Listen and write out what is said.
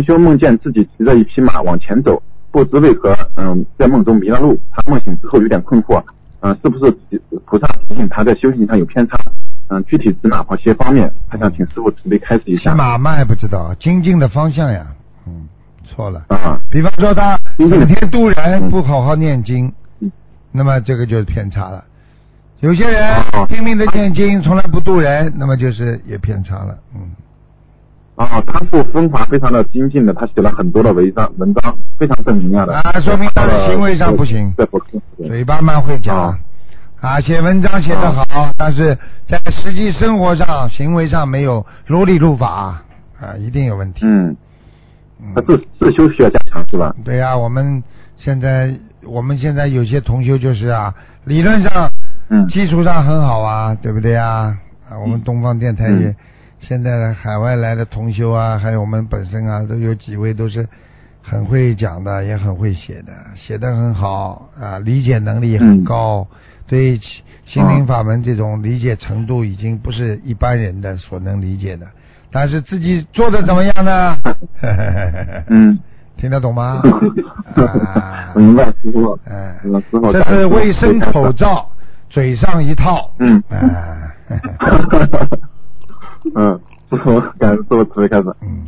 同修梦见自己骑着一匹马往前走，不知为何在梦中迷了路。他梦醒之后有点困惑，是不是菩萨提醒他在修行上有偏差？具体指哪些方面？他想请师傅慈悲开示一下。 骑马嘛还不知道精进的方向呀，错了比方说他每天渡人不好好念经，那么这个就是偏差了。有些人拼命的念经从来不渡人，那么就是也偏差了。 他是风华非常的精进的，他写了很多的文章非常正能量的说明他的行为上不行，嘴巴蛮会讲写文章写得好，但是在实际生活上行为上没有如理如法一定有问题。 他自修需要加强是吧？ 对呀，我们现在有些同修就是理论上基础上很好对不对我们东方电台也现在海外来的同修还有我们本身都有几位都是很会讲的，也很会写的，写得很好理解能力也很高，对心灵法门这种理解程度已经不是一般人的所能理解的，但是自己做的怎么样呢？听得懂吗？ 明白师傅。 这是卫生口罩，嘴上一套。 师傅，感恩师傅慈悲开示。